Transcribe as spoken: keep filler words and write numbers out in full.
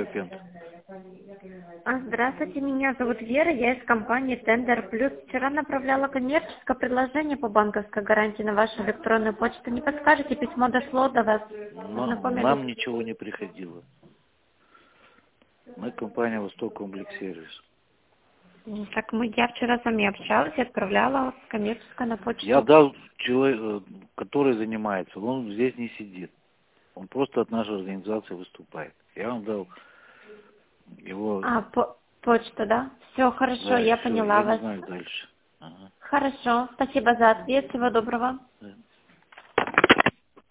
Реципиент. А, Здравствуйте, меня зовут Вера, я из компании Тендер Плюс. Вчера направляла коммерческое предложение по банковской гарантии на вашу электронную почту. Не подскажете, письмо дошло до вас? Но, Ознакомились? нам ничего не приходило. Мы компания Восток Комплекс Сервис. М, Так мы, я вчера с вами общалась и отправляла коммерческое на почту. Я дал человек, который занимается, он здесь не сидит. Он просто от нашей организации выступает. Я вам дал его... А, по почта, да? Все, хорошо, Да, и я все, поняла я не вас. знаю дальше. Ага. Хорошо, спасибо за ответ, всего доброго.